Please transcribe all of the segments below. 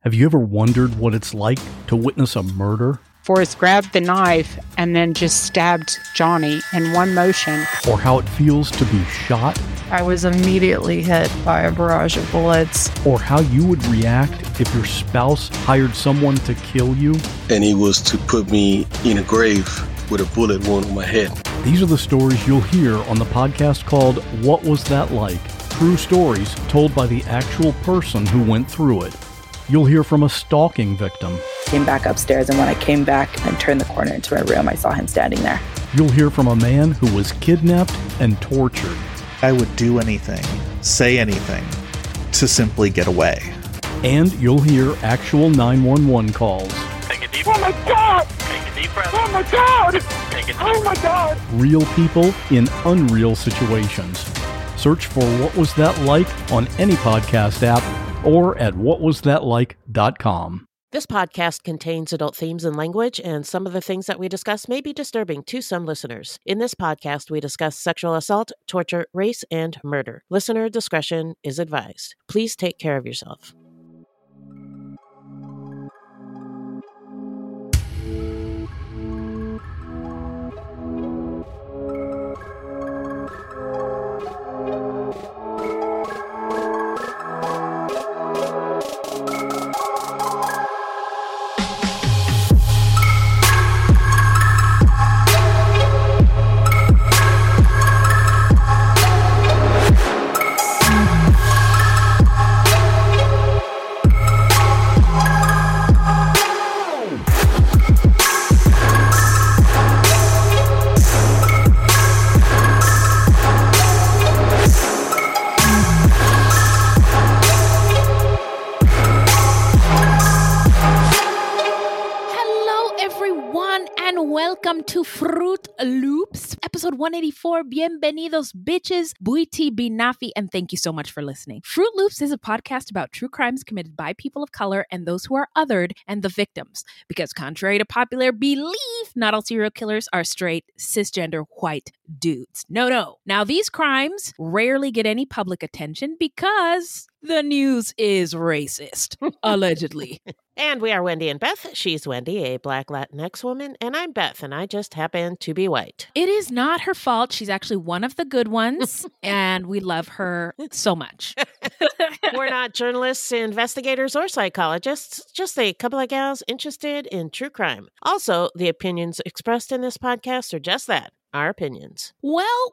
Have you ever wondered what it's like to witness a murder? Forrest grabbed the knife and then just stabbed Johnny in one motion. Or how it feels to be shot? I was immediately hit by a barrage of bullets. Or how you would react if your spouse hired someone to kill you? And he was to put me in a grave with a bullet wound on my head. These are the stories you'll hear on the podcast called What Was That Like? True stories told by the actual person who went through it. You'll hear from a stalking victim. Came back upstairs, and when I came back and turned the corner into my room, I saw him standing there. You'll hear from a man who was kidnapped and tortured. I would do anything, say anything, to simply get away. And you'll hear actual 911 calls. Take a deep breath. Oh my God! Take a deep breath. Oh my God! Take a deep Oh my God! Real people in unreal situations. Search for What Was That Like on any podcast app or at whatwasthatlike.com. This podcast contains adult themes and language, and some of the things that we discuss may be disturbing to some listeners. In this podcast, we discuss sexual assault, torture, race, and murder. Listener discretion is advised. Please take care of yourself. Welcome to Fruit Loops, episode 184. Bienvenidos, bitches. Buiti Binafi, and thank you so much for listening. Fruit Loops is a podcast about true crimes committed by people of color and those who are othered and the victims. Because contrary to popular belief, not all serial killers are straight, cisgender, white dudes. No. Now, these crimes rarely get any public attention because the news is racist, allegedly. And we are Wendy and Beth. She's Wendy, a Black Latinx woman, and I'm Beth, and I just happen to be white. It is not her fault. She's actually one of the good ones, and we love her so much. We're not journalists, investigators, or psychologists, just a couple of gals interested in true crime. Also, the opinions expressed in this podcast are just that, our opinions. Well.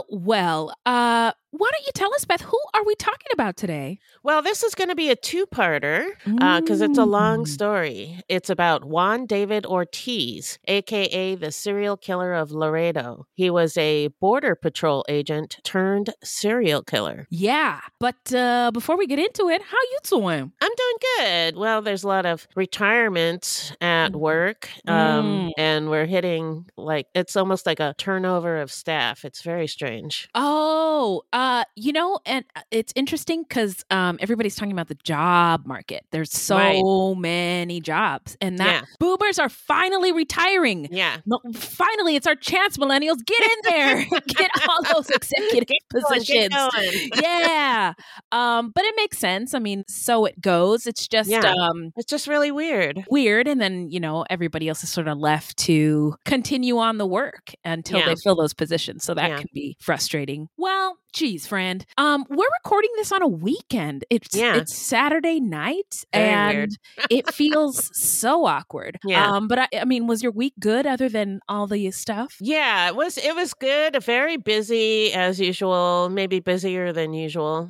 Why don't you tell us, Beth, who are we talking about today? Well, this is going to be a two-parter because it's a long story. It's about Juan David Ortiz, a.k.a. the serial killer of Laredo. He was a Border Patrol agent turned serial killer. Yeah, but before we get into it, how you doing? I'm doing good. Well, there's a lot of retirement at work, and we're hitting, it's almost like a turnover of staff. It's very strange. Oh, and it's interesting because everybody's talking about the job market. There's so many jobs, and that boomers are finally retiring. Yeah. Finally, it's our chance, millennials. Get in there. Get all those executive positions. Yeah. But it makes sense. I mean, so it goes. It's just it's just really weird. And then, everybody else is sort of left to continue on the work until they fill those positions. So that can be frustrating. Well, geez, friend. We're recording this on a weekend. It's Saturday night, very weird. It feels so awkward. Yeah. But I mean, was your week good other than all the stuff? Yeah, it was good. Very busy as usual, maybe busier than usual.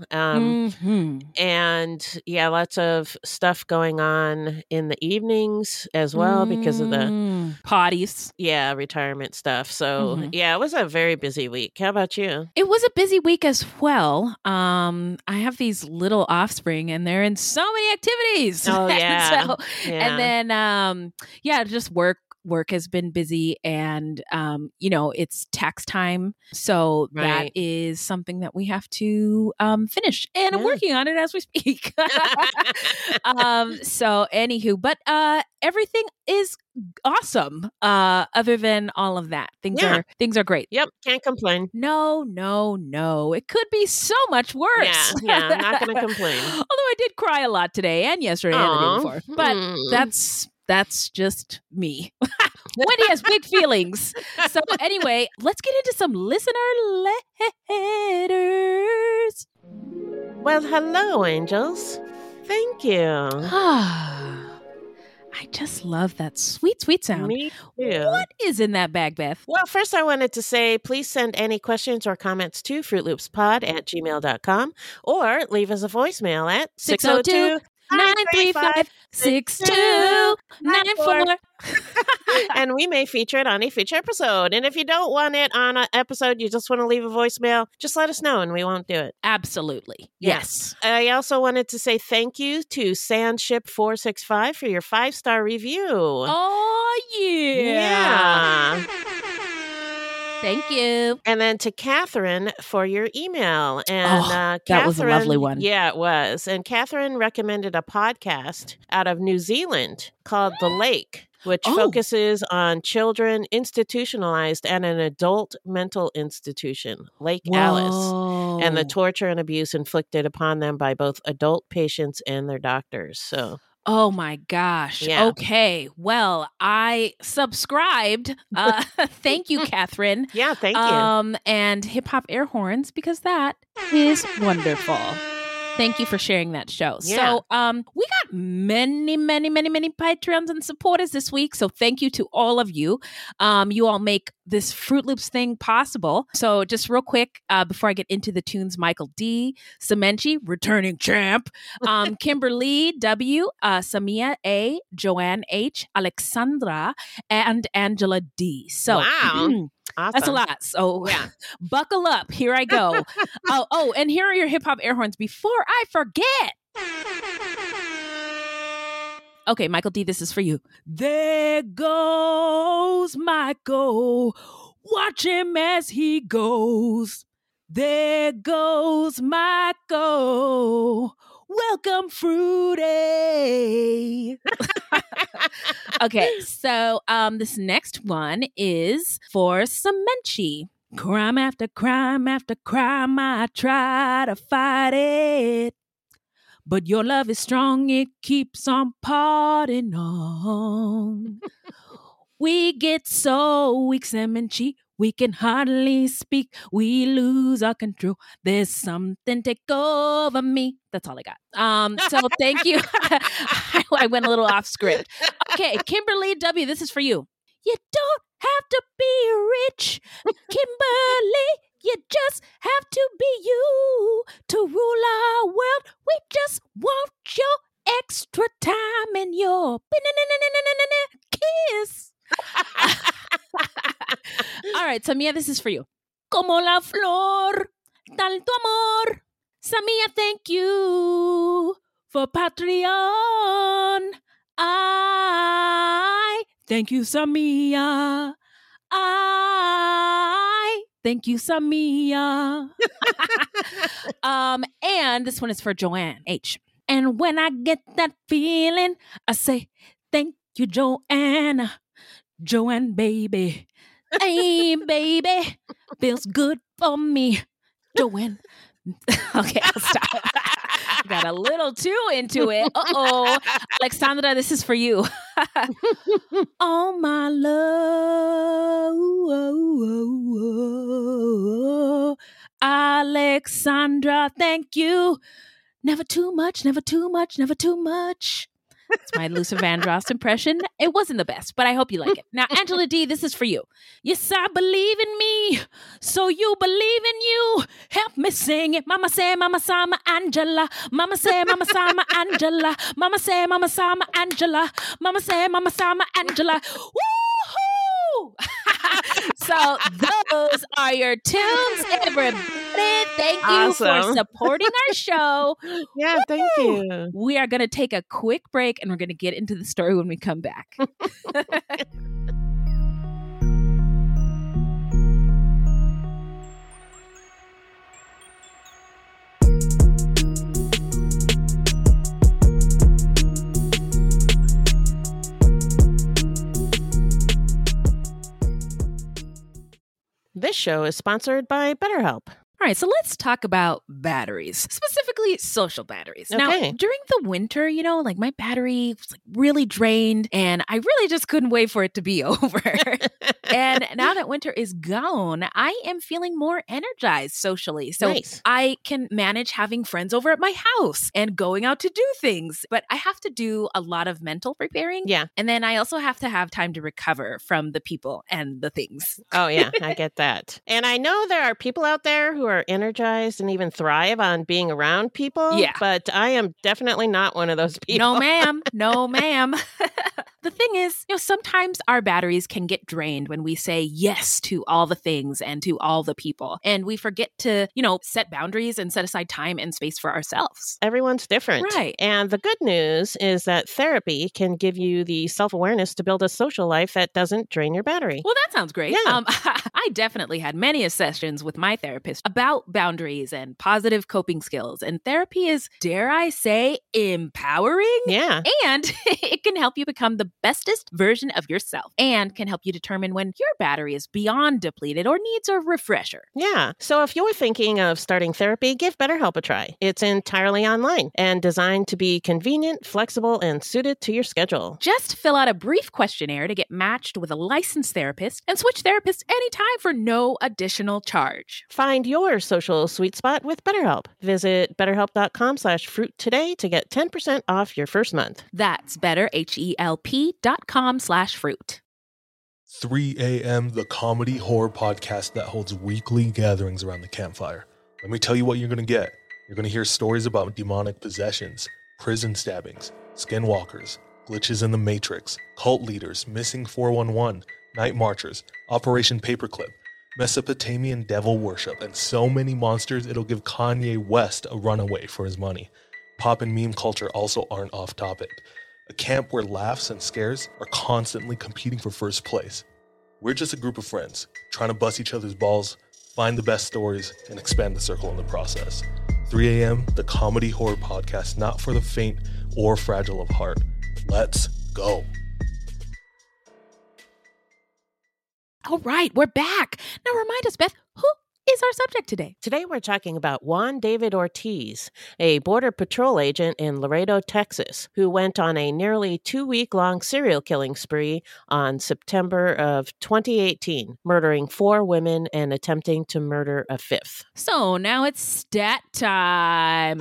And lots of stuff going on in the evenings as well because of the parties. Yeah, retirement stuff. So it was a very busy week. How about you? It was a busy week as well. I have these little offspring and they're in so many activities. Oh, yeah. And then, just work work has been busy and, it's tax time. So that is something that we have to finish. And I'm working on it as we speak. So anywho, but everything is awesome. Other than all of that, things are great. Yep, can't complain. No. It could be so much worse. Yeah, I'm not going to complain. Although I did cry a lot today and yesterday and the day before. But that's just me. Wendy has big feelings. So anyway, let's get into some listener letters. Well, hello, angels. Thank you. I just love that sweet, sweet sound. Me too. What is in that bag, Beth? Well, first I wanted to say, please send any questions or comments to fruitloopspod@gmail.com or leave us a voicemail at 602-935-6294. And we may feature it on a future episode. And if you don't want it on an episode, you just want to leave a voicemail, just let us know and we won't do it. Absolutely. Yes. I also wanted to say thank you to Sandship465 for your 5-star review. Oh, yeah. Thank you. And then to Catherine for your email. And that was a lovely one. Yeah, it was. And Catherine recommended a podcast out of New Zealand called The Lake, which focuses on children institutionalized at an adult mental institution, Lake Alice, and the torture and abuse inflicted upon them by both adult patients and their doctors. So... Oh my gosh. Yeah. Okay. Well, I subscribed. Thank you, Catherine. Yeah, thank you. And Hip Hop Air Horns, because that is wonderful. Thank you for sharing that show. Yeah. So we got many Patreons and supporters this week. So thank you to all of you. You all make this Fruit Loops thing possible. So just real quick, before I get into the tunes, Michael D, Semenchi, returning champ, Kimberly W, Samia A, Joanne H, Alexandra, and Angela D. So wow. Awesome. That's a lot. So buckle up. Here I go. And here are your hip hop air horns before I forget. Okay, Michael D, this is for you. There goes Michael. Watch him as he goes. There goes Michael. Welcome, Fruity. Okay, so this next one is for Semenchi. Crime after crime after crime, I try to fight it. But your love is strong, it keeps on parting on. We get so weak, Semenchi, we can hardly speak. We lose our control. There's something take over me. That's all I got. So thank you. I went a little off script. Okay, Kimberly W, this is for you. You don't have to be rich, Kimberly. You just have to be you to rule our world. We just want your extra time and your kiss. All right, Samia, this is for you. Como la flor, tal tu amor. Samia, thank you for Patreon. I thank you, Samia. I thank you, Samia. And this one is for Joanne H. And when I get that feeling, I say, thank you, Joanne. Joanne, baby. Hey, baby. Feels good for me. Joanne. Okay, I'll stop. Got a little too into it. Uh-oh. Alexandra, this is for you. Oh, my love. Alexandra, thank you. Never too much, never too much, never too much. It's my Luther Vandross impression. It wasn't the best, but I hope you like it. Now, Angela D, this is for you. Yes, I believe in me, so you believe in you. Help me sing it. Mama say, Mama Sama Angela. Mama say, Mama Sama Angela. Mama say, Mama Sama Angela. Mama say, Mama Sama Angela. Woohoo! So those are your tunes, everybody. Thank you for supporting our show. Yeah, thank you. We are going to take a quick break and we're going to get into the story when we come back. this show is sponsored by BetterHelp. All right, so let's talk about batteries, specifically social batteries. Okay. Now, during the winter, like my battery was like really drained and I really just couldn't wait for it to be over. And now that winter is gone, I am feeling more energized socially. So Nice. I can manage having friends over at my house and going out to do things. But I have to do a lot of mental preparing. Yeah. And then I also have to have time to recover from the people and the things. Oh, yeah, I get that. And I know there are people out there who are energized and even thrive on being around people. Yeah. But I am definitely not one of those people. No, ma'am. No, ma'am. The thing is, sometimes our batteries can get drained when we say yes to all the things and to all the people. And we forget to, set boundaries and set aside time and space for ourselves. Everyone's different. Right. And the good news is that therapy can give you the self-awareness to build a social life that doesn't drain your battery. Well, that sounds great. Yeah. I definitely had many sessions with my therapist about boundaries and positive coping skills. And therapy is, dare I say, empowering. Yeah. And it can help you become the bestest version of yourself and can help you determine when your battery is beyond depleted or needs a refresher. Yeah. So if you're thinking of starting therapy, give BetterHelp a try. It's entirely online and designed to be convenient, flexible, and suited to your schedule. Just fill out a brief questionnaire to get matched with a licensed therapist and switch therapists anytime for no additional charge. Find your social sweet spot with BetterHelp. Visit betterhelp.com/fruit today to get 10% off your first month. That's betterhelp.com/fruit. 3 a.m., the comedy horror podcast that holds weekly gatherings around the campfire. Let me tell you what you're going to get. You're going to hear stories about demonic possessions, prison stabbings, skinwalkers, glitches in the Matrix, cult leaders, missing 411, night marchers, Operation Paperclip, Mesopotamian devil worship, and so many monsters it'll give Kanye West a runaway for his money. Pop and meme culture also aren't off topic. A camp where laughs and scares are constantly competing for first place. We're just a group of friends, trying to bust each other's balls, find the best stories, and expand the circle in the process. 3 a.m., the comedy horror podcast not for the faint or fragile of heart. Let's go. All right, we're back. Now remind us, Beth, who is our subject today? Today we're talking about Juan David Ortiz, a Border Patrol agent in Laredo, Texas, who went on a nearly 2-week-long serial killing spree on September of 2018, murdering 4 women and attempting to murder a 5th. So now it's stat time.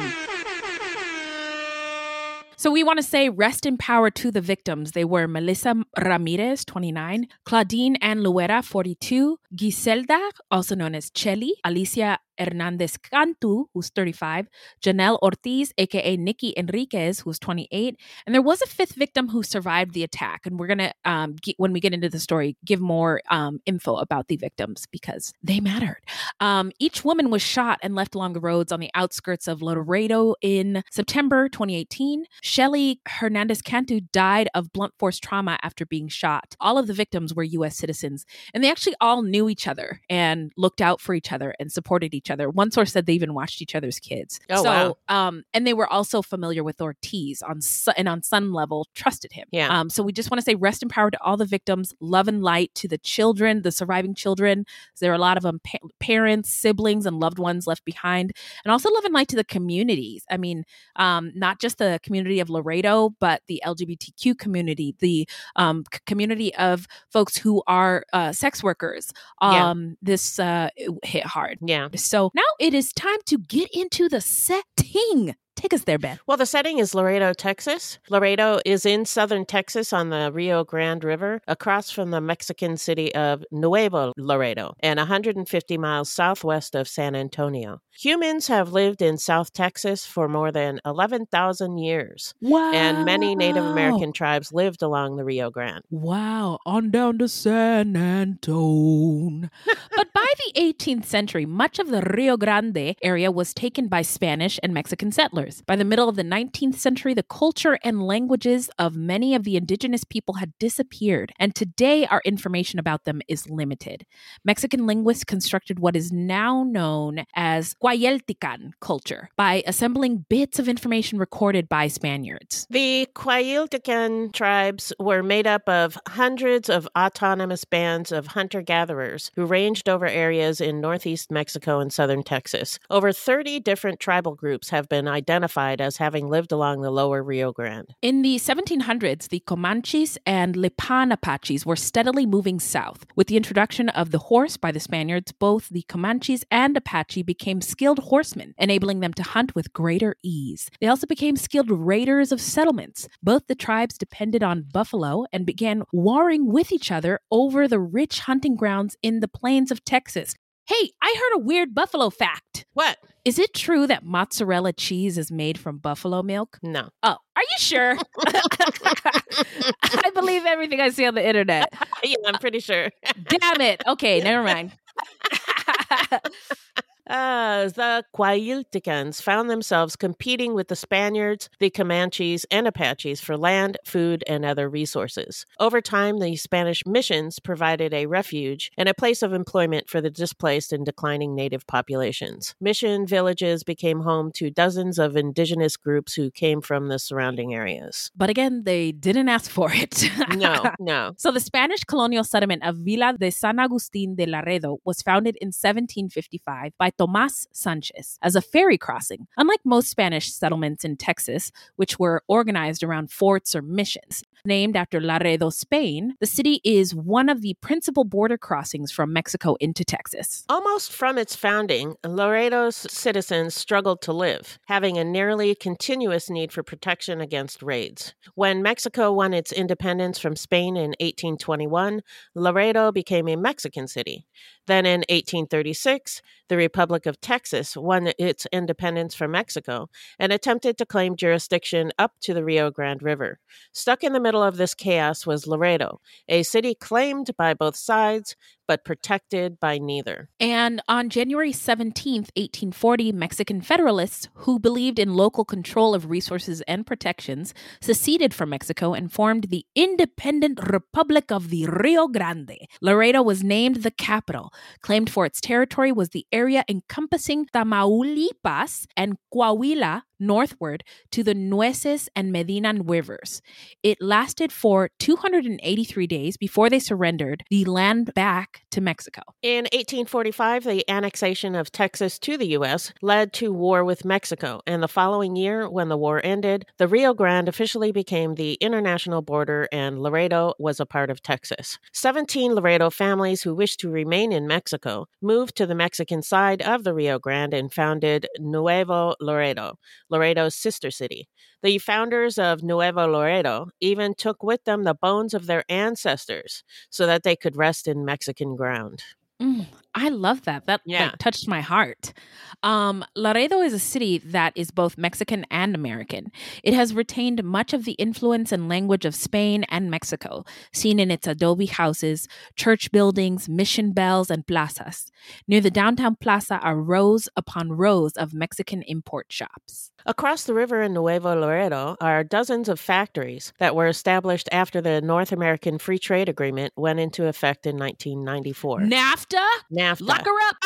So we want to say rest in power to the victims. They were Melissa Ramirez, 29, Claudine Ann Luera, 42, Giselda, also known as Chelly, Alicia Hernandez Cantu, who's 35, Janelle Ortiz, a.k.a. Nikki Enriquez, who's 28. And there was a 5th victim who survived the attack. And we're going to, when we get into the story, give more info about the victims because they mattered. Each woman was shot and left along the roads on the outskirts of Laredo in September 2018. Shelly Hernandez Cantu died of blunt force trauma after being shot. All of the victims were U.S. citizens, and they actually all knew each other and looked out for each other and supported each other. One source said they even watched each other's kids. Oh, wow. And they were also familiar with Ortiz and on some level trusted him. Yeah. So we just want to say rest in power to all the victims, love and light to the children, the surviving children. There are a lot of them, parents, siblings, and loved ones left behind. And also love and light to the communities. I mean, not just the community of Laredo, but the LGBTQ community, the community of folks who are sex workers. This hit hard. Yeah. So now it is time to get into the setting. Take us there, Beth. Well, the setting is Laredo, Texas. Laredo is in southern Texas on the Rio Grande River, across from the Mexican city of Nuevo Laredo, and 150 miles southwest of San Antonio. Humans have lived in South Texas for more than 11,000 years. Wow. And many Native American tribes lived along the Rio Grande. Wow. On down to San Antone. But by the 18th century, much of the Rio Grande area was taken by Spanish and Mexican settlers. settlers. By the middle of the 19th century, the culture and languages of many of the indigenous people had disappeared, and today our information about them is limited. Mexican linguists constructed what is now known as Cuayeltican culture by assembling bits of information recorded by Spaniards. The Cuayeltican tribes were made up of hundreds of autonomous bands of hunter-gatherers who ranged over areas in northeast Mexico and southern Texas. Over 30 different tribal groups have been identified as having lived along the lower Rio Grande. In the 1700s, the Comanches and Lipan Apaches were steadily moving south. With the introduction of the horse by the Spaniards, both the Comanches and Apache became skilled horsemen, enabling them to hunt with greater ease. They also became skilled raiders of settlements. Both the tribes depended on buffalo and began warring with each other over the rich hunting grounds in the plains of Texas. Hey, I heard a weird buffalo fact. What? Is it true that mozzarella cheese is made from buffalo milk? No. Oh, are you sure? I believe everything I see on the internet. Yeah, I'm pretty sure. Damn it. Okay, never mind. The Cuayelticans found themselves competing with the Spaniards, the Comanches, and Apaches for land, food, and other resources. Over time, the Spanish missions provided a refuge and a place of employment for the displaced and declining native populations. Mission villages became home to dozens of indigenous groups who came from the surrounding areas. But again, they didn't ask for it. No. So the Spanish colonial settlement of Villa de San Agustín de Laredo was founded in 1755 by Tomás Sánchez as a ferry crossing. Unlike most Spanish settlements in Texas, which were organized around forts or missions. Named after Laredo, Spain, the city is one of the principal border crossings from Mexico into Texas. Almost from its founding, Laredo's citizens struggled to live, having a nearly continuous need for protection against raids. When Mexico won its independence from Spain in 1821, Laredo became a Mexican city. Then in 1836, the Republic of Texas won its independence from Mexico and attempted to claim jurisdiction up to the Rio Grande River. Stuck in the middle of this chaos was Laredo, a city claimed by both sides, but protected by neither. And on January 17th, 1840, Mexican Federalists, who believed in local control of resources and protections, seceded from Mexico and formed the Independent Republic of the Rio Grande. Laredo was named the capital. Claimed for its territory was the area encompassing Tamaulipas and Coahuila northward to the Nueces and Medina rivers. It lasted for 283 days before they surrendered the land back to Mexico. In 1845, the annexation of Texas to the U.S. led to war with Mexico, and the following year, when the war ended, the Rio Grande officially became the international border and Laredo was a part of Texas. 17 Laredo families who wished to remain in Mexico moved to the Mexican side of the Rio Grande and founded Nuevo Laredo, Laredo's sister city. The founders of Nuevo Laredo even took with them the bones of their ancestors so that they could rest in Mexican ground. I love that. That touched my heart. Laredo is a city that is both Mexican and American. It has retained much of the influence and language of Spain and Mexico, seen in its adobe houses, church buildings, mission bells, and plazas. Near the downtown plaza are rows upon rows of Mexican import shops. Across the river in Nuevo Laredo are dozens of factories that were established after the North American Free Trade Agreement went into effect in 1994. NAFTA? Lock her up.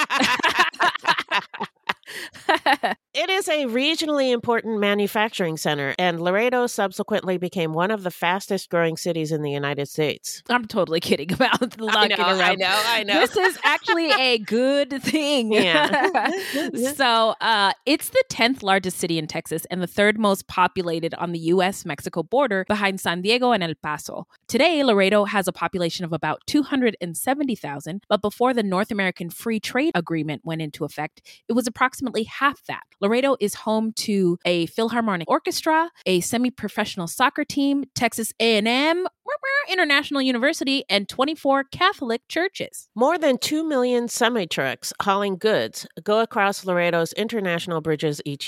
It is a regionally important manufacturing center, and Laredo subsequently became one of the fastest growing cities in the United States. I'm totally kidding about locking her up. I know. This is actually a good thing. Yeah. So it's the 10th largest city in Texas and the third most populated on the U.S.-Mexico border behind San Diego and El Paso. Today, Laredo has a population of about 270,000, but before the North American Free Trade Agreement went into effect, it was approximately half that. Laredo is home to a Philharmonic Orchestra, a semi-professional soccer team, Texas A&M, International University, and 24 Catholic churches. More than 2 million semi-trucks hauling goods go across Laredo's international bridges each year.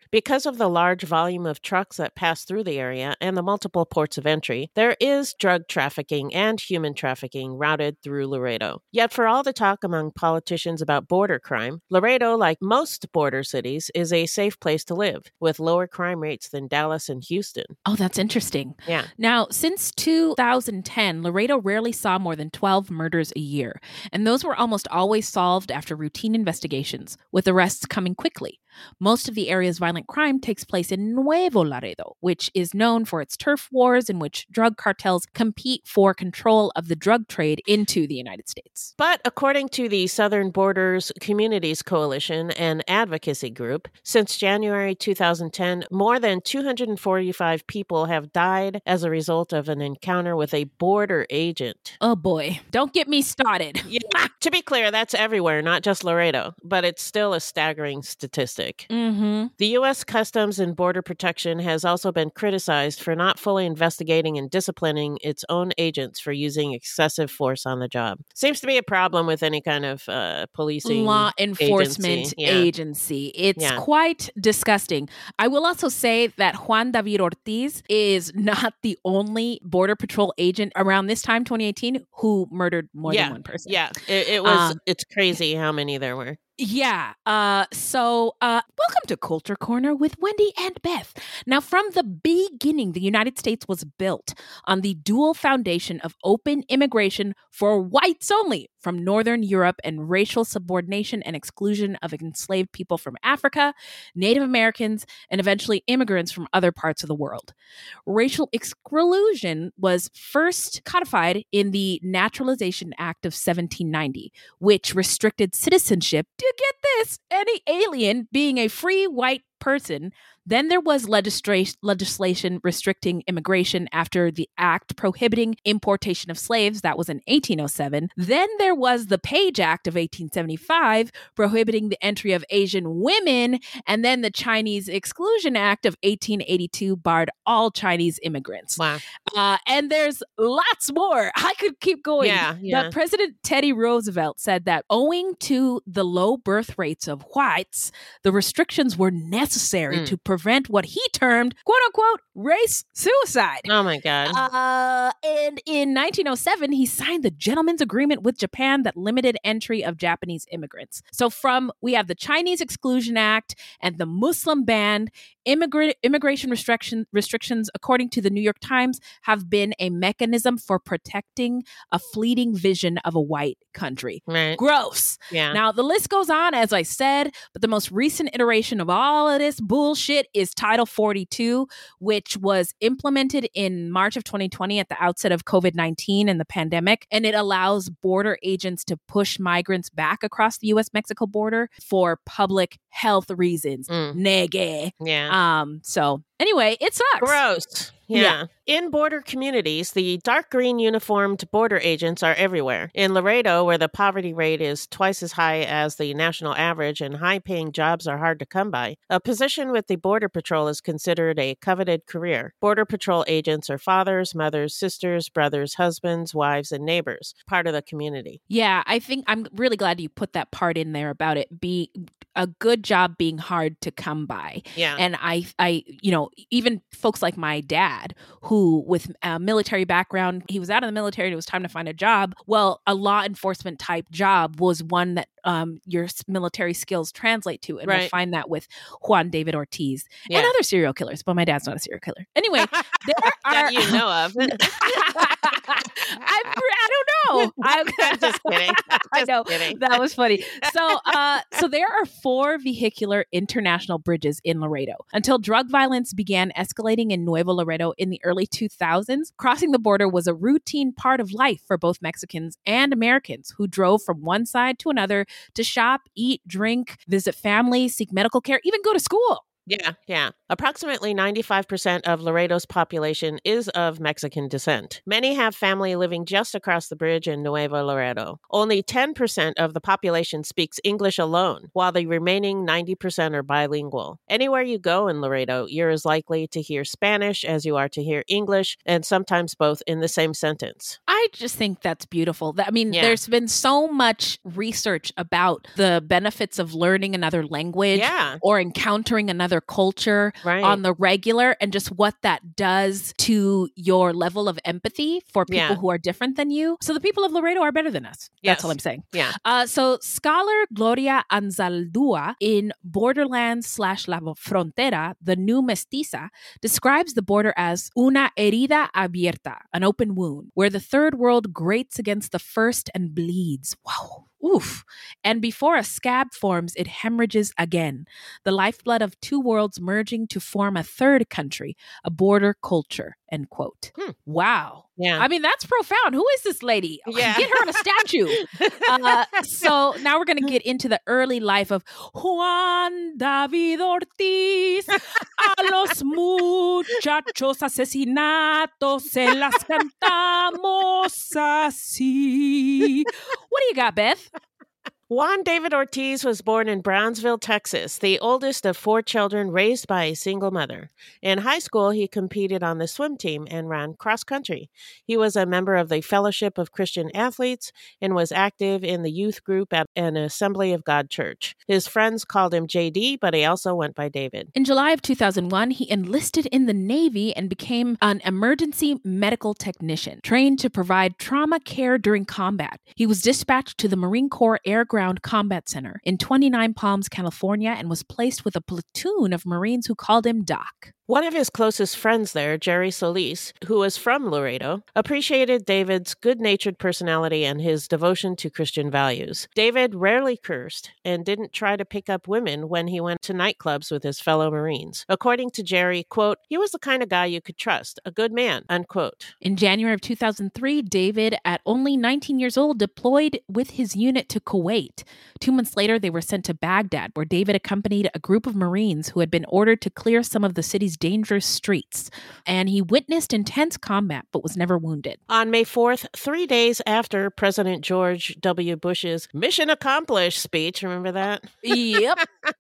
Because of the large volume of trucks that pass through the area and the multiple ports of entry, there is drug trafficking and human trafficking routed through Laredo. Yet for all the talk among politicians about border crime, Laredo, like most border cities, is a safe place to live, with lower crime rates than Dallas and Houston. Oh, that's interesting. Yeah. Now, since 2010, Laredo rarely saw more than 12 murders a year, and those were almost always solved after routine investigations, with arrests coming quickly. Most of the area's violent crime takes place in Nuevo Laredo, which is known for its turf wars in which drug cartels compete for control of the drug trade into the United States. But according to the Southern Borders Communities Coalition and Advocacy Group, since January 2010, more than 245 people have died as a result of an encounter with a border agent. Oh boy, don't get me started. Yeah. To be clear, that's everywhere, not just Laredo, but it's still a staggering statistic. Mm-hmm. The U.S. Customs and Border Protection has also been criticized for not fully investigating and disciplining its own agents for using excessive force on the job. Seems to be a problem with any kind of policing law enforcement agency. It's quite disgusting. I will also say that Juan David Ortiz is not the only Border Patrol agent around this time, 2018, who murdered more than one person. Yeah, it was. It's crazy how many there were. Yeah. So welcome to Culture Corner with Wendy and Beth. Now, from the beginning, the United States was built on the dual foundation of open immigration for whites only from Northern Europe and racial subordination and exclusion of enslaved people from Africa, Native Americans, and eventually immigrants from other parts of the world. Racial exclusion was first codified in the Naturalization Act of 1790, which restricted citizenship to, get this, any alien being a free white person. Then there was legislation restricting immigration after the act prohibiting importation of slaves. That was in 1807. Then there was the Page Act of 1875 prohibiting the entry of Asian women. And then the Chinese Exclusion Act of 1882 barred all Chinese immigrants. Wow. And there's lots more. I could keep going. Yeah. But President Teddy Roosevelt said that owing to the low birth rates of whites, the restrictions were necessary to prevent what he termed, quote unquote, race suicide. Oh my God. And in 1907, he signed the Gentleman's Agreement with Japan that limited entry of Japanese immigrants. So we have the Chinese Exclusion Act and the Muslim ban. Immigration restrictions, according to the New York Times, have been a mechanism for protecting a fleeting vision of a white country. Right. Gross. Yeah. Now, the list goes on, as I said, but the most recent iteration of all of this bullshit is Title 42, which was implemented in March of 2020 at the outset of COVID-19 and the pandemic. And it allows border agents to push migrants back across the U.S.-Mexico border for public health reasons. Nigga. Yeah. So anyway, it sucks. Gross. Yeah. In border communities, the dark green uniformed border agents are everywhere. In Laredo, where the poverty rate is twice as high as the national average and high-paying jobs are hard to come by, a position with the Border Patrol is considered a coveted career. Border Patrol agents are fathers, mothers, sisters, brothers, husbands, wives, and neighbors, part of the community. Yeah, I think I'm really glad you put that part in there about it be a good job being hard to come by. Yeah. And I even folks like my dad, who with a military background, he was out of the military and it was time to find a job. Well, a law enforcement type job was one that your military skills translate to. And we'll find that with Juan David Ortiz and other serial killers. But my dad's not a serial killer. Anyway, there are... that you know of. I don't know. I'm just kidding. I know. That was funny. So there are 4 vehicular international bridges in Laredo. Until drug violence began escalating in Nuevo Laredo in the early 2000s, crossing the border was a routine part of life for both Mexicans and Americans who drove from one side to another to shop, eat, drink, visit family, seek medical care, even go to school. Yeah. Approximately 95% of Laredo's population is of Mexican descent. Many have family living just across the bridge in Nuevo Laredo. Only 10% of the population speaks English alone, while the remaining 90% are bilingual. Anywhere you go in Laredo, you're as likely to hear Spanish as you are to hear English, and sometimes both in the same sentence. I just think that's beautiful. There's been so much research about the benefits of learning another language or encountering another their culture on the regular and just what that does to your level of empathy for people who are different than you. So the people of Laredo are better than us. That's all I'm saying. Yeah. So scholar Gloria Anzaldúa in Borderlands/La Frontera, The New Mestiza, describes the border as una herida abierta, an open wound, where the third world grates against the first and bleeds. Wow. Oof. And before a scab forms, it hemorrhages again. The lifeblood of two worlds merging to form a third country, a border culture, end quote. Wow. Yeah. I mean, that's profound. Who is this lady? Yeah. Get her on a statue. So now we're going to get into the early life of Juan David Ortiz. A los muchachos asesinatos se las cantamos así. What do you got, Beth? Juan David Ortiz was born in Brownsville, Texas, the oldest of 4 children raised by a single mother. In high school, he competed on the swim team and ran cross country. He was a member of the Fellowship of Christian Athletes and was active in the youth group at an Assembly of God church. His friends called him JD, but he also went by David. In July of 2001, he enlisted in the Navy and became an emergency medical technician, trained to provide trauma care during combat. He was dispatched to the Marine Corps Air Ground Combat Center in 29 Palms, California, and was placed with a platoon of Marines who called him Doc. One of his closest friends there, Jerry Solis, who was from Laredo, appreciated David's good-natured personality and his devotion to Christian values. David rarely cursed and didn't try to pick up women when he went to nightclubs with his fellow Marines. According to Jerry, quote, he was the kind of guy you could trust, a good man, unquote. In January of 2003, David, at only 19 years old, deployed with his unit to Kuwait. 2 months later, they were sent to Baghdad, where David accompanied a group of Marines who had been ordered to clear some of the city's dangerous streets, and he witnessed intense combat but was never wounded. On May 4th, 3 days after President George W. Bush's mission accomplished speech, remember that? Yep.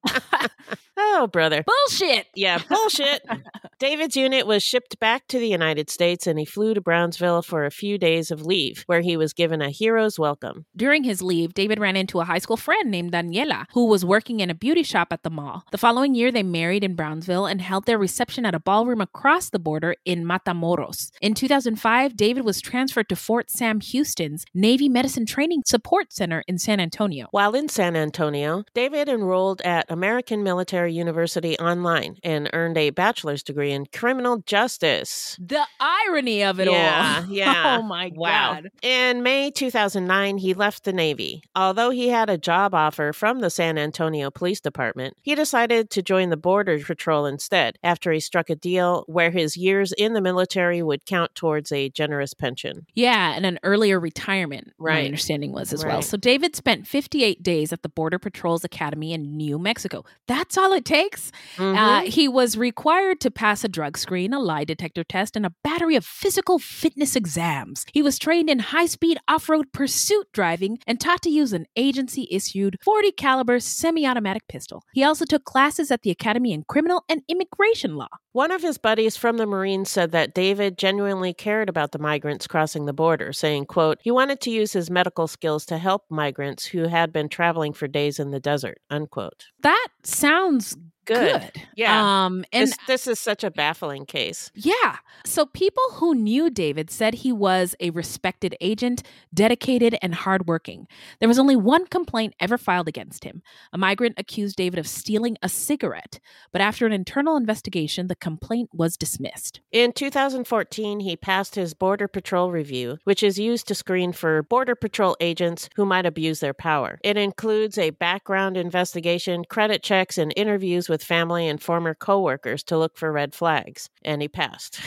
Oh, brother. Bullshit! Yeah, bullshit. David's unit was shipped back to the United States, and he flew to Brownsville for a few days of leave, where he was given a hero's welcome. During his leave, David ran into a high school friend named Daniela, who was working in a beauty shop at the mall. The following year, they married in Brownsville and held their reception at a ballroom across the border in Matamoros. In 2005, David was transferred to Fort Sam Houston's Navy Medicine Training Support Center in San Antonio. While in San Antonio, David enrolled at American Military University Online and earned a bachelor's degree in criminal justice. The irony of it all. Yeah. Oh my Wow. God. In May 2009, he left the Navy. Although he had a job offer from the San Antonio Police Department, he decided to join the Border Patrol instead after he struck a deal where his years in the military would count towards a generous pension. Yeah, and an earlier retirement, my Right. understanding was as well. Right. So David spent 58 days at the Border Patrol's Academy in New Mexico. That's all it takes. He was required to pass a drug screen, a lie detector test, and a battery of physical fitness exams. He was trained in high-speed off-road pursuit driving and taught to use an agency-issued .40 caliber semi-automatic pistol. He also took classes at the Academy in criminal and immigration law. One of his buddies from the Marines said that David genuinely cared about the migrants crossing the border, saying, quote, he wanted to use his medical skills to help migrants who had been traveling for days in the desert, unquote. That sounds good. Yeah. And this is such a baffling case. yeah. So people who knew David said he was a respected agent, dedicated and hardworking. There was only one complaint ever filed against him. A migrant accused David of stealing a cigarette, but after an internal investigation, the complaint was dismissed. In 2014, he passed his Border Patrol review, which is used to screen for Border Patrol agents who might abuse their power. It includes a background investigation, credit checks, and interviews with family and former coworkers to look for red flags. And he passed.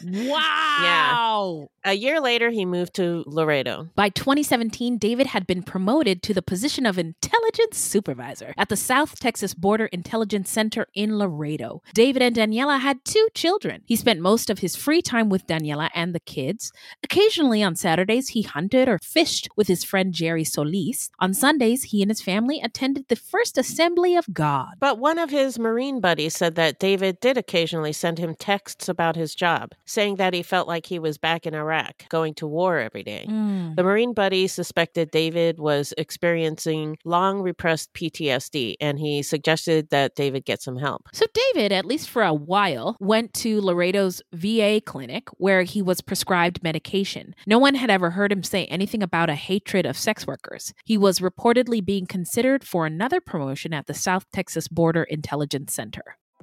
Wow. A year later, he moved to Laredo. By 2017, David had been promoted to the position of intelligence supervisor at the South Texas Border Intelligence Center in Laredo. David and Daniela had 2 children. He spent most of his free time with Daniela and the kids. Occasionally on Saturdays, he hunted or fished with his friend Jerry Solis. On Sundays, he and his family attended the First Assembly of God. But one of his his Marine buddy said that David did occasionally send him texts about his job, saying that he felt like he was back in Iraq, going to war every day. The Marine buddy suspected David was experiencing long repressed PTSD, and he suggested that David get some help. So David, at least for a while, went to Laredo's VA clinic where he was prescribed medication. No one had ever heard him say anything about a hatred of sex workers. He was reportedly being considered for another promotion at the South Texas Border Intelligence Center.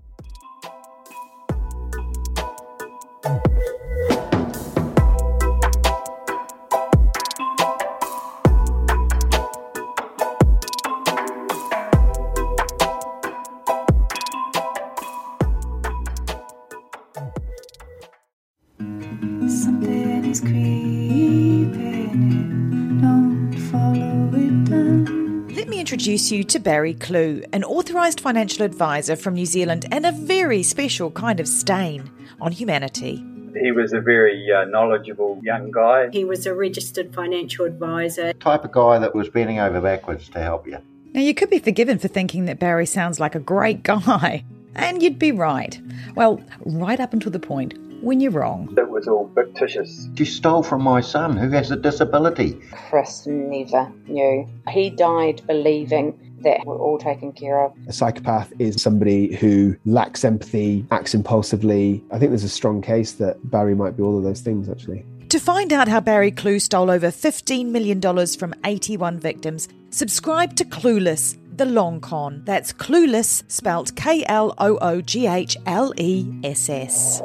Something is creeping in, don't follow it down. Let me introduce you to Barry Clew, an authorised financial advisor from New Zealand and a very special kind of stain on humanity. He was a very knowledgeable young guy. He was a registered financial advisor. Type of guy that was bending over backwards to help you. Now, you could be forgiven for thinking that Barry sounds like a great guy, and you'd be right. Well, right up until the point when you're wrong. It was all fictitious. She stole from my son who has a disability. Chris never knew. He died believing that we're all taken care of. A psychopath is somebody who lacks empathy, acts impulsively. I think there's a strong case that Barry might be all of those things, actually. To find out how Barry Clew stole over $15 million from 81 victims, subscribe to Clueless, the long con. That's Clueless, spelt Klooghless.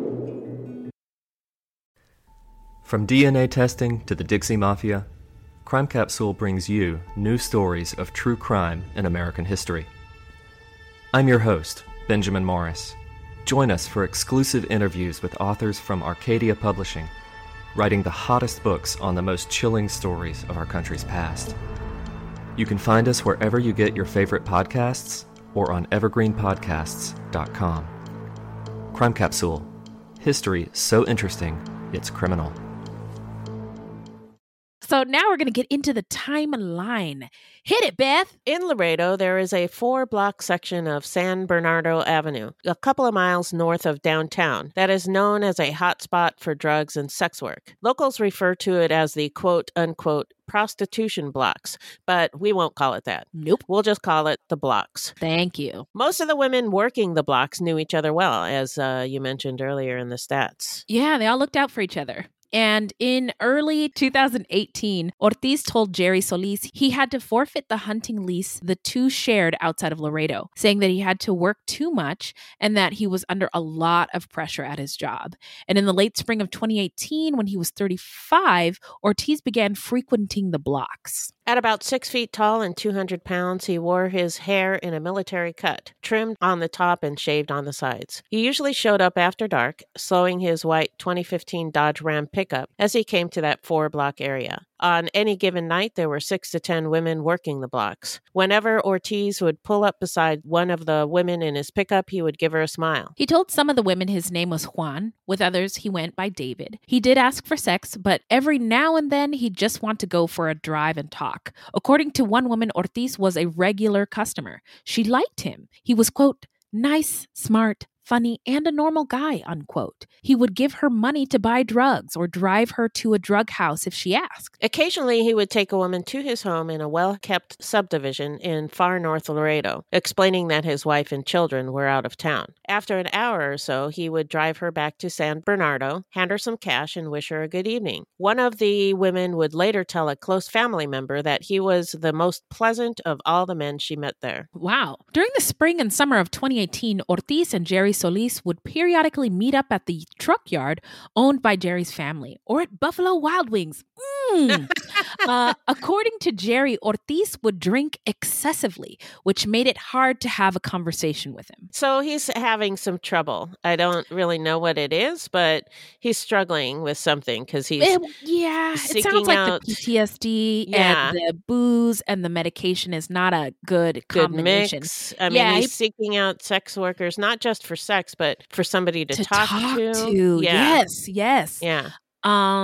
From DNA testing to the Dixie Mafia, Crime Capsule brings you new stories of true crime in American history. I'm your host, Benjamin Morris. Join us for exclusive interviews with authors from Arcadia Publishing, writing the hottest books on the most chilling stories of our country's past. You can find us wherever you get your favorite podcasts or on evergreenpodcasts.com. Crime Capsule. History so interesting, it's criminal. So now we're going to get into the timeline. Hit it, Beth. In Laredo, there is a 4-block section of San Bernardo Avenue, a couple of miles north of downtown, that is known as a hotspot for drugs and sex work. Locals refer to it as the quote-unquote prostitution blocks, but we won't call it that. Nope. We'll just call it the blocks. Thank you. Most of the women working the blocks knew each other well, as you mentioned earlier in the stats. Yeah, they all looked out for each other. And in early 2018, Ortiz told Jerry Solis he had to forfeit the hunting lease the two shared outside of Laredo, saying that he had to work too much and that he was under a lot of pressure at his job. And in the late spring of 2018, when he was 35, Ortiz began frequenting the blocks. At about 6 feet tall and 200 pounds, he wore his hair in a military cut, trimmed on the top and shaved on the sides. He usually showed up after dark, slowing his white 2015 Dodge Ram pickup as he came to that 4-block area. On any given night, there were 6 to 10 women working the blocks. Whenever Ortiz would pull up beside one of the women in his pickup, he would give her a smile. He told some of the women his name was Juan. With others, he went by David. He did ask for sex, but every now and then, he'd just want to go for a drive and talk. According to one woman, Ortiz was a regular customer. She liked him. He was, quote, nice, smart, funny, and a normal guy, unquote. He would give her money to buy drugs or drive her to a drug house if she asked. Occasionally, he would take a woman to his home in a well-kept subdivision in far north Laredo, explaining that his wife and children were out of town. After an hour or so, he would drive her back to San Bernardo, hand her some cash, and wish her a good evening. One of the women would later tell a close family member that he was the most pleasant of all the men she met there. Wow. During the spring and summer of 2018, Ortiz and Jerry Solis would periodically meet up at the truck yard owned by Jerry's family or at Buffalo Wild Wings. According to Jerry, Ortiz would drink excessively, which made it hard to have a conversation with him. So he's having some trouble. I don't really know what it is, but he's struggling with something because he's it sounds like the PTSD and the booze and the medication is not a good combination. Mix. I mean, he's seeking out sex workers, not just for sex, but for somebody to talk to. Yeah. Yes. Yeah.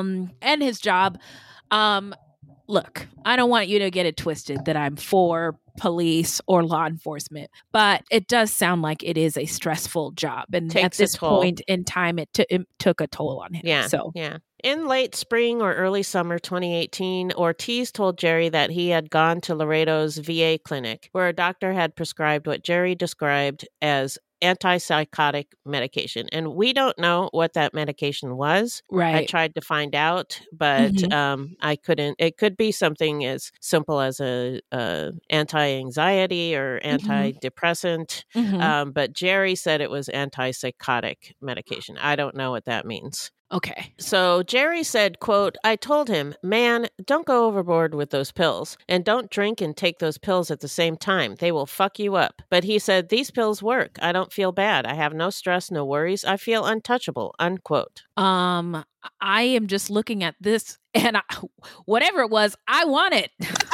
And his job. Look, I don't want you to get it twisted that I'm for police or law enforcement. But it does sound like it is a stressful job. And Takes at this a toll. point in time, it took a toll on him. Yeah. So yeah. In late spring or early summer 2018, Ortiz told Jerry that he had gone to Laredo's VA clinic, where a doctor had prescribed what Jerry described as antipsychotic medication. And we don't know what that medication was. Right. I tried to find out, but I couldn't. It could be something as simple as a anti-anxiety or antidepressant. But Jerry said it was antipsychotic medication. I don't know what that means. Okay. So Jerry said, quote, I told him, man, don't go overboard with those pills and don't drink and take those pills at the same time. They will fuck you up. But he said, these pills work. I don't feel bad. I have no stress, no worries. I feel untouchable, unquote. I am just looking at this and whatever it was, I want it.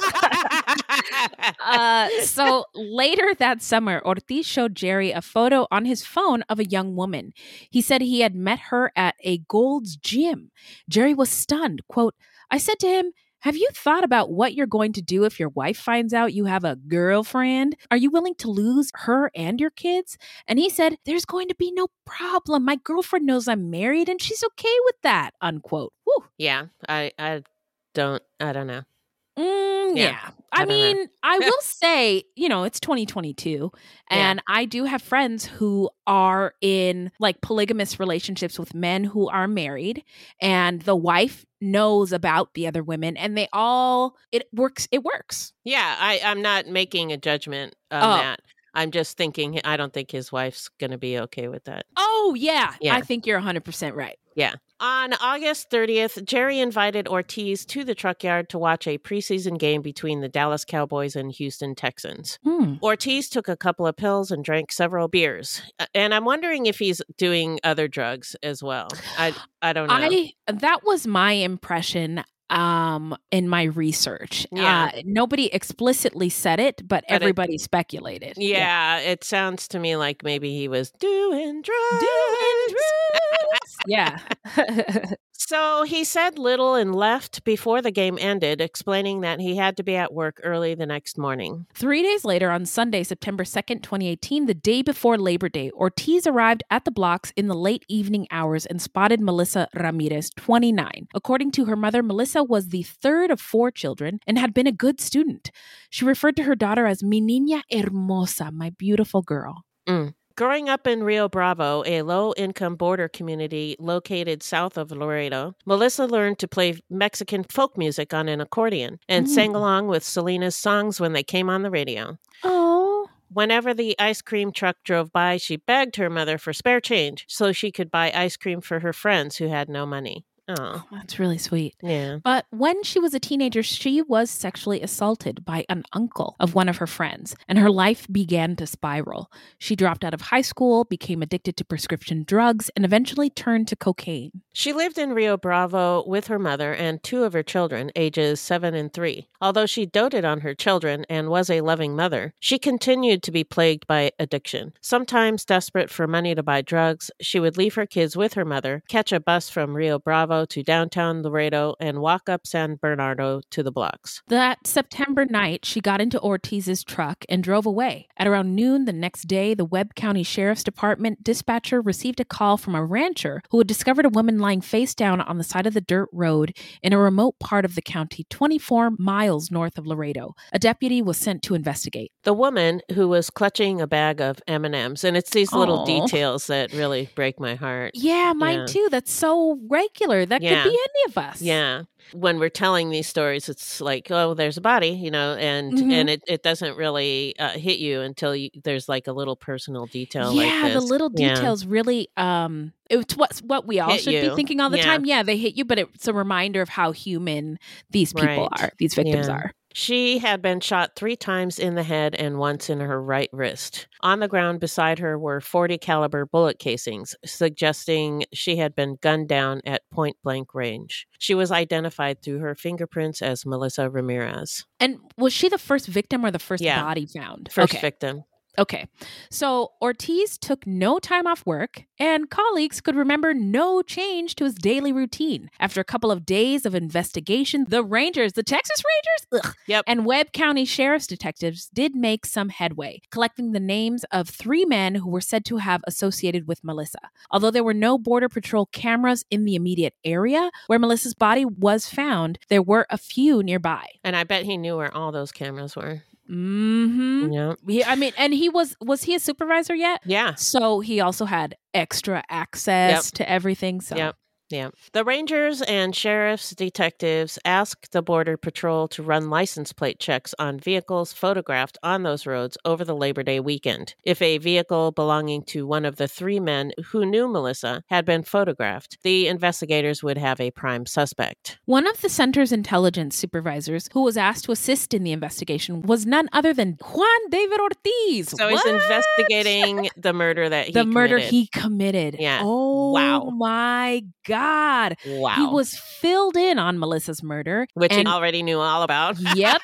So later that summer, Ortiz showed Jerry a photo on his phone of a young woman. He said he had met her at a Gold's Gym. Jerry was stunned. Quote, I said to him, have you thought about what you're going to do if your wife finds out you have a girlfriend? Are you willing to lose her and your kids? And he said, there's going to be no problem. My girlfriend knows I'm married and she's okay with that, unquote. Whew. Yeah, I don't know. Yeah. I mean, I will say, it's 2022 and I do have friends who are in like polygamous relationships with men who are married and the wife knows about the other women and it works. Yeah. I'm not making a judgment on that. I'm just thinking, I don't think his wife's going to be okay with that. Oh, yeah. I think you're 100% right. Yeah. On August 30th, Jerry invited Ortiz to the truck yard to watch a preseason game between the Dallas Cowboys and Houston Texans. Ortiz took a couple of pills and drank several beers. And I'm wondering if he's doing other drugs as well. I don't know. That was my impression. In my research. Nobody explicitly said it, but everybody speculated. Yeah, it sounds to me like maybe he was doing drugs. Yeah. So he said little and left before the game ended, explaining that he had to be at work early the next morning. 3 days later, on Sunday, September 2nd, 2018, the day before Labor Day, Ortiz arrived at the blocks in the late evening hours and spotted Melissa Ramirez, 29. According to her mother, Melissa was the third of 4 children and had been a good student. She referred to her daughter as mi niña hermosa, my beautiful girl. Growing up in Rio Bravo, a low-income border community located south of Laredo, Melissa learned to play Mexican folk music on an accordion and sang along with Selena's songs when they came on the radio. Oh. Whenever the ice cream truck drove by, she begged her mother for spare change so she could buy ice cream for her friends who had no money. Oh, that's really sweet. Yeah. But when she was a teenager, she was sexually assaulted by an uncle of one of her friends, and her life began to spiral. She dropped out of high school, became addicted to prescription drugs, and eventually turned to cocaine. She lived in Rio Bravo with her mother and 2 of her children, ages 7 and 3. Although she doted on her children and was a loving mother, she continued to be plagued by addiction. Sometimes desperate for money to buy drugs, she would leave her kids with her mother, catch a bus from Rio Bravo to downtown Laredo, and walk up San Bernardo to the blocks. That September night, she got into Ortiz's truck and drove away. At around noon the next day, the Webb County Sheriff's Department dispatcher received a call from a rancher who had discovered a woman lying face down on the side of the dirt road in a remote part of the county, 24 miles north of Laredo. A deputy was sent to investigate. The woman, who was clutching a bag of M&Ms, and it's these little details that really break my heart. Yeah, mine too. That's so regular. That could be any of us. Yeah. When we're telling these stories, it's like, oh, there's a body, and it doesn't really hit you until there's like a little personal detail like this. Yeah, the little details really, it's what we all should be thinking all the time. Yeah, they hit you, but it's a reminder of how human these people are, these victims are. She had been shot 3 times in the head and once in her right wrist. On the ground beside her were .40 caliber bullet casings, suggesting she had been gunned down at point blank range. She was identified through her fingerprints as Melissa Ramirez. And was she the first victim or the first body found? First victim. Okay, so Ortiz took no time off work, and colleagues could remember no change to his daily routine. After a couple of days of investigation, the Texas Rangers, and Webb County Sheriff's detectives did make some headway, collecting the names of 3 men who were said to have associated with Melissa. Although there were no Border Patrol cameras in the immediate area where Melissa's body was found, there were a few nearby. And I bet he knew where all those cameras were. Mm-hmm. Yeah. And he was he a supervisor yet? Yeah. So he also had extra access to everything. So. Yep. Yeah. The Rangers and sheriff's detectives asked the Border Patrol to run license plate checks on vehicles photographed on those roads over the Labor Day weekend. If a vehicle belonging to one of the 3 men who knew Melissa had been photographed, the investigators would have a prime suspect. One of the center's intelligence supervisors who was asked to assist in the investigation was none other than Juan David Ortiz. So he's investigating the murder that he committed. murder he committed. Yeah. Oh, wow. My God. Wow. He was filled in on Melissa's murder. Which he already knew all about. Yep.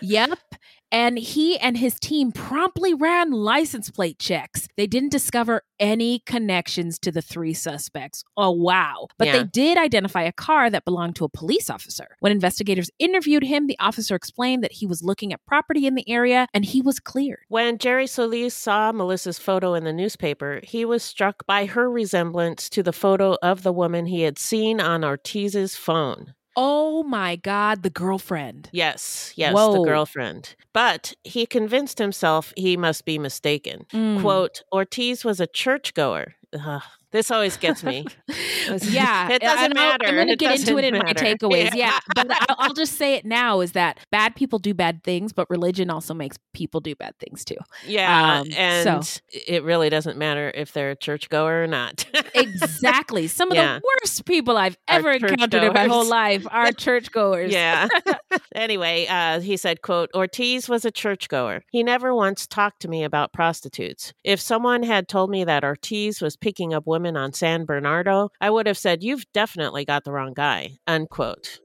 And he and his team promptly ran license plate checks. They didn't discover any connections to the 3 suspects. Oh, wow. But they did identify a car that belonged to a police officer. When investigators interviewed him, the officer explained that he was looking at property in the area and he was cleared. When Jerry Solis saw Melissa's photo in the newspaper, he was struck by her resemblance to the photo of the woman he had seen on Ortiz's phone. Oh my God, the girlfriend. Yes, Whoa. The girlfriend. But he convinced himself he must be mistaken. Quote, Ortiz was a churchgoer. This always gets me. Yeah. It doesn't matter. I'm going to get into it in my takeaways. Yeah. But I'll just say it now is that bad people do bad things, but religion also makes people do bad things too. Yeah. And it really doesn't matter if they're a churchgoer or not. Exactly. Some of the worst people I've ever encountered in my whole life are churchgoers. Yeah. Anyway, he said, quote, Ortiz was a churchgoer. He never once talked to me about prostitutes. If someone had told me that Ortiz was picking up women on San Bernardo, I would have said, you've definitely got the wrong guy, unquote.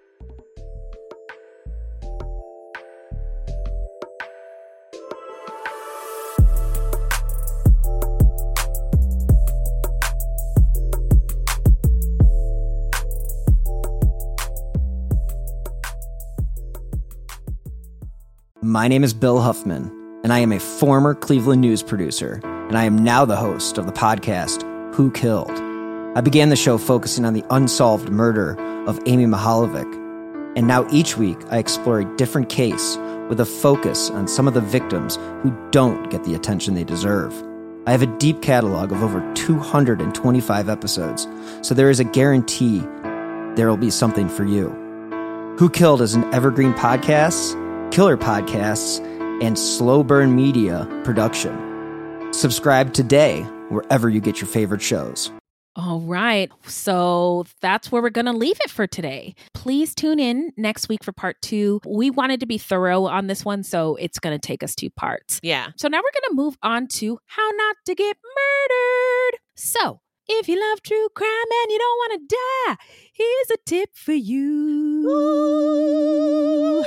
My name is Bill Huffman, and I am a former Cleveland news producer, and I am now the host of the podcast, Who Killed? I began the show focusing on the unsolved murder of Amy Mihaljevic, and now each week I explore a different case with a focus on some of the victims who don't get the attention they deserve. I have a deep catalog of over 225 episodes, so there is a guarantee there will be something for you. Who Killed is an evergreen podcast, killer podcasts, and slow burn media production. Subscribe today wherever you get your favorite shows. All right. So that's where we're going to leave it for today. Please tune in next week for part 2. We wanted to be thorough on this one, so it's going to take us 2 parts. Yeah. So now we're going to move on to how not to get murdered. So if you love true crime and you don't want to die, here's a tip for you.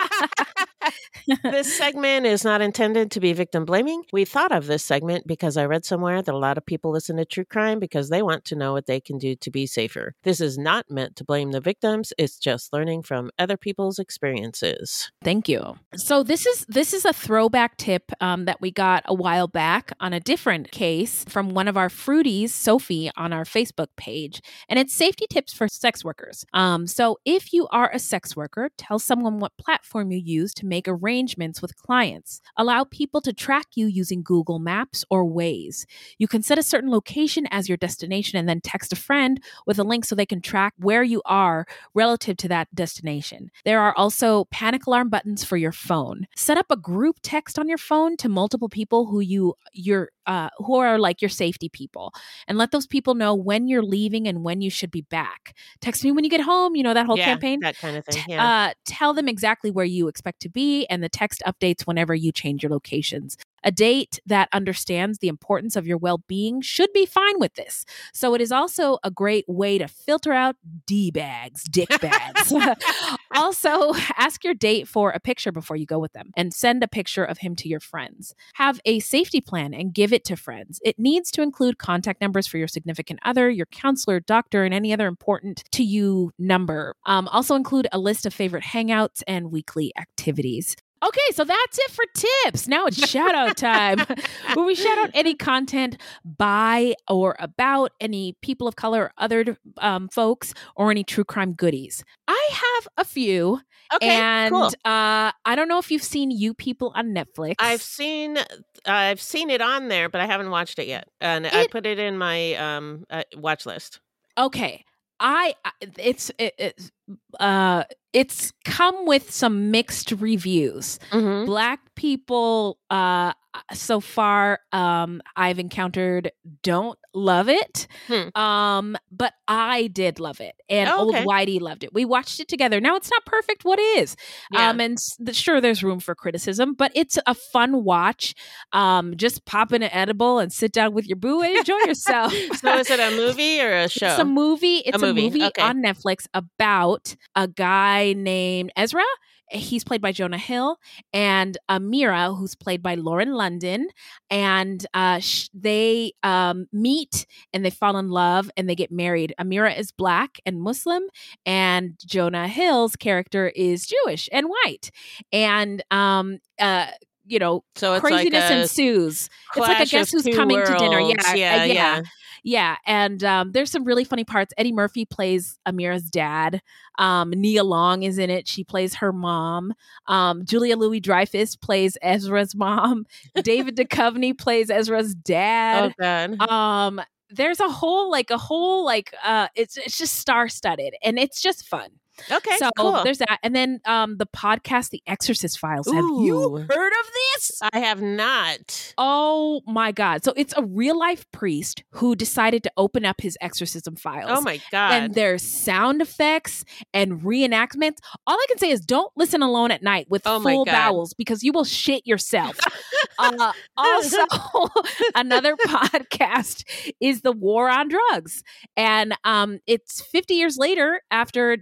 This segment is not intended to be victim blaming. We thought of this segment because I read somewhere that a lot of people listen to true crime because they want to know what they can do to be safer. This is not meant to blame the victims. It's just learning from other people's experiences. Thank you. So this is a throwback tip that we got a while back on a different case from one of our fruities, Sophie, on our Facebook page. And it's safety tips for sex workers. So if you are a sex worker, tell someone what platform you use to make arrangements with clients. Allow people to track you using Google Maps or Waze. You can set a certain location as your destination and then text a friend with a link so they can track where you are relative to that destination. There are also panic alarm buttons for your phone. Set up a group text on your phone to multiple people who are like your safety people, and let those people know when you're leaving and when you should be back. Text me when you get home, that whole campaign. That kind of thing. Yeah. Tell them exactly where you expect to be, and the text updates whenever you change your locations. A date that understands the importance of your well-being should be fine with this. So it is also a great way to filter out D-bags, dick bags. Also, ask your date for a picture before you go with them and send a picture of him to your friends. Have a safety plan and give it to friends. It needs to include contact numbers for your significant other, your counselor, doctor, and any other important to you number. Also include a list of favorite hangouts and weekly activities. Okay, so that's it for tips. Now it's shout out time, where we shout out any content by or about any people of color or other folks or any true crime goodies. I have a few. Okay, and cool. I don't know if you've seen You People on Netflix. I've seen it on there, but I haven't watched it yet, and I put it in my watch list. Okay, it's come with some mixed reviews. Mm-hmm. Black people so far I've encountered don't love it. But I did love it, and Old Whitey loved it. We watched it together. Now it's not perfect. What is? Yeah. And sure, there's room for criticism, but it's a fun watch. Just pop in an edible and sit down with your boo and enjoy yourself. So is it a movie or a show? It's a movie. It's a movie okay. on Netflix about a guy named Ezra. He's played by Jonah Hill, and Amira, who's played by Lauren London. And they meet and they fall in love and they get married. Amira is Black and Muslim, and Jonah Hill's character is Jewish and white. And so it's craziness ensues. It's like a Guess Who's Coming to Dinner. Yeah. And there's some really funny parts. Eddie Murphy plays Amira's dad. Nia Long is in it. She plays her mom. Julia Louis-Dreyfus plays Ezra's mom. David Duchovny plays Ezra's dad. Oh, God. There's a whole it's just star-studded, and it's just fun. Okay, so cool. There's that. And then the podcast, The Exorcist Files. Have you heard of this? I have not. Oh my God. So it's a real life priest who decided to open up his exorcism files. Oh my God. And there's sound effects and reenactments. All I can say is don't listen alone at night with full bowels, because you will shit yourself. Also, another podcast is The War on Drugs. And it's 50 years later after,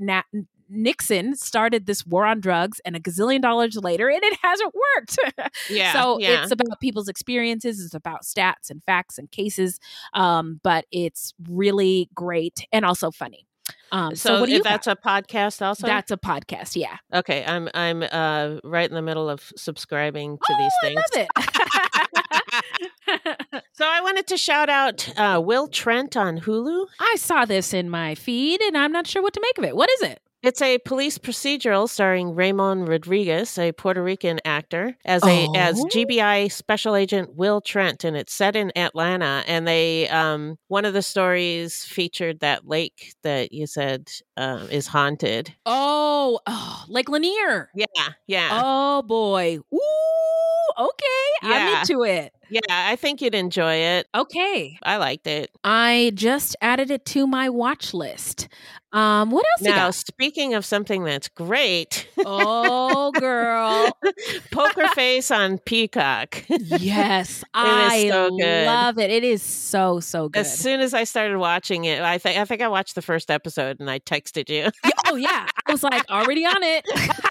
Nixon started this war on drugs, and $1 gazillion later, and it hasn't worked. It's about people's experiences. It's about stats and facts and cases. But it's really great and also funny. So what do you that's got? a podcast also? That's a podcast, yeah. Okay, I'm right in the middle of subscribing to these things. I love it. So I wanted to shout out Will Trent on Hulu. I saw this in my feed, and I'm not sure what to make of it. What is it? It's a police procedural starring Ramon Rodriguez, a Puerto Rican actor, as GBI Special Agent Will Trent, and it's set in Atlanta. And they one of the stories featured that lake that you said is haunted. Oh, Lake Lanier. Yeah. Oh boy. Ooh, okay. Yeah. I'm into it. Yeah, I think you'd enjoy it. Okay. I liked it. I just added it to my watch list. What else you got? Now, speaking of something that's great. Oh, girl. Poker Face on Peacock. Yes. I so good. love it. It is so good. As soon as I started watching it, I think I watched the first episode and I texted you. Oh, yeah. I was like, already on it.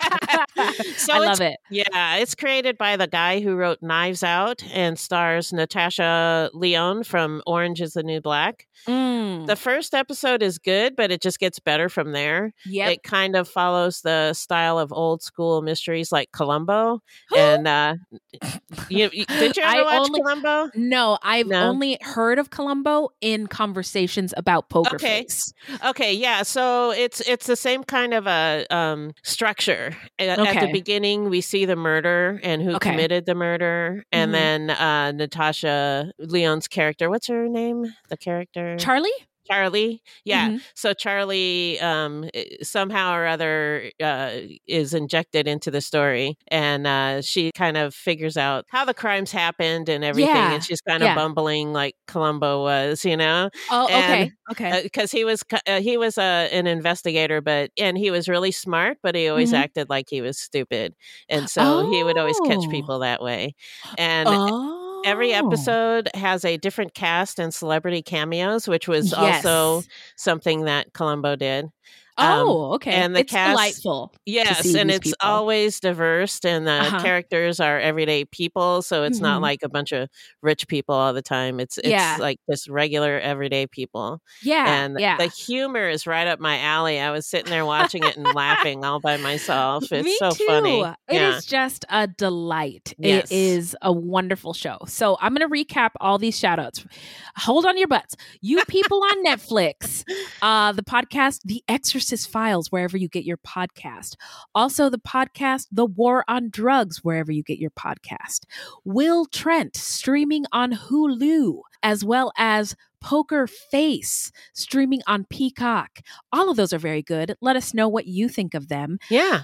So I love it. Yeah. It's created by the guy who wrote Knives Out and stars Natasha Lyonne from Orange is the New Black. The first episode is good, but it just gets better from there. Yep. It kind of follows the style of old school mysteries like Columbo. And did you ever watch Columbo? No, I've only heard of Columbo in conversations about Poker Face. Okay, yeah. So it's the same kind of a structure. At the beginning, we see the murder and who committed the murder, and then Natasha Lyonne's character. What's her name? The character Charlie. Charlie. Yeah. So Charlie somehow or other is injected into the story, and she kind of figures out how the crimes happened and everything. Yeah. And she's kind of bumbling like Columbo was, you know? Oh, and, okay. Because he was an investigator, and he was really smart, but he always acted like he was stupid. And so he would always catch people that way. And every episode has a different cast and celebrity cameos, which was also something that Columbo did. Okay. And the it's cast, delightful. Yes, and it's always diverse, and the characters are everyday people, so it's not like a bunch of rich people all the time. It's like just regular everyday people. Yeah, and the humor is right up my alley. I was sitting there watching it and laughing all by myself. It's Me so too. funny. It is just a delight. Yes. It is a wonderful show. So I'm going to recap all these shout outs. Hold on your butts. You people on Netflix, the podcast, The Exorcist Files, wherever you get your podcast. Also the podcast, The War on Drugs, wherever you get your podcast. Will Trent, streaming on Hulu, as well as Poker Face, streaming on Peacock. All of those are very good. Let us know what you think of them. Yeah.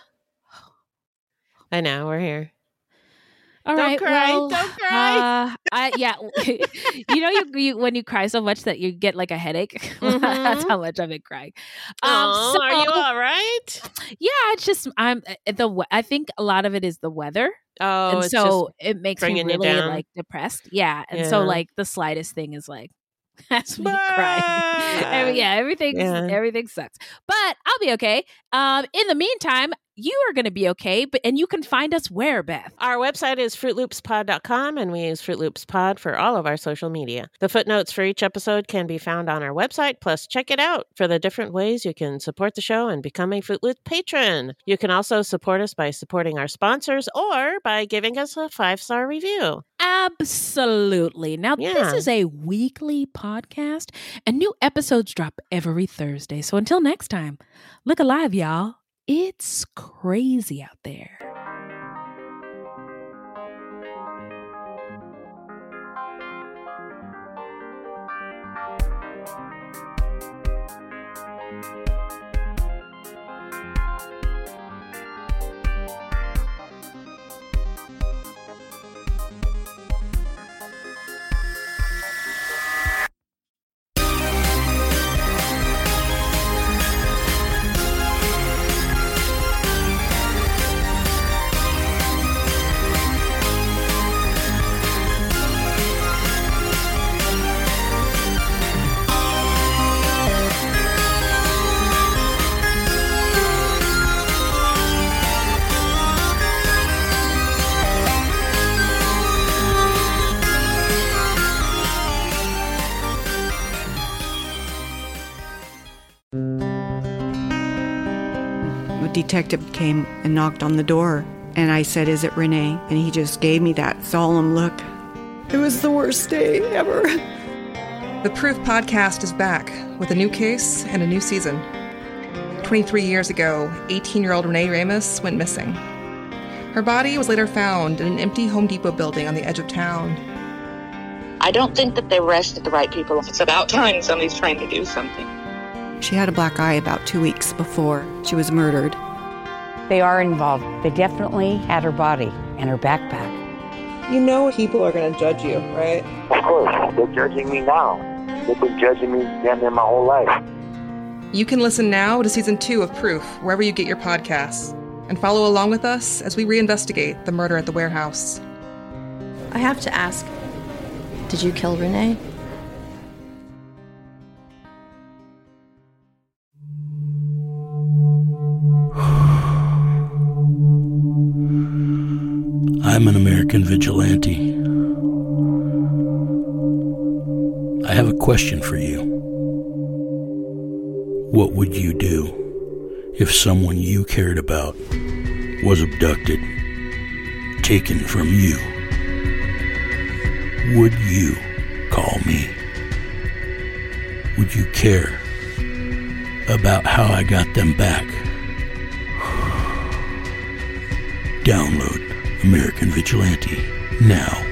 I know, we're here. All Don't right, cry. well, Don't cry. You know, you when you cry so much that you get like a headache. That's how much I've been crying. So, are you all right? Yeah, it's just I think a lot of it is the weather. Oh, and it's so just it makes me bringing you really down. like depressed. Yeah, and so like the slightest thing is like that's me crying. Everything sucks. But I'll be okay. In the meantime, you are going to be okay, and you can find us where, Beth? Our website is fruitloopspod.com, and we use Fruit Loops Pod for all of our social media. The footnotes for each episode can be found on our website, plus check it out for the different ways you can support the show and become a Fruit Loop patron. You can also support us by supporting our sponsors or by giving us a 5-star review. Absolutely. Now, this is a weekly podcast, and new episodes drop every Thursday. So until next time, look alive, y'all. It's crazy out there. Detective came and knocked on the door, and I said, "Is it Renee?" And he just gave me that solemn look. It was the worst day ever. The Proof podcast is back with a new case and a new season. 23 years ago, 18-year-old Renee Ramos went missing. Her body was later found in an empty Home Depot building on the edge of town. I don't think that they arrested the right people. It's about time somebody's trying to do something. She had a black eye about 2 weeks before she was murdered. They are involved. They definitely had her body and her backpack. You know people are going to judge you, right? Of course. They're judging me now. They've been judging me damn near my whole life. You can listen now to Season 2 of Proof, wherever you get your podcasts, and follow along with us as we reinvestigate the murder at the warehouse. I have to ask, did you kill Renee? I'm an American vigilante. I have a question for you. What would you do if someone you cared about was abducted, taken from you? Would you call me? Would you care about how I got them back? Download American Vigilante now.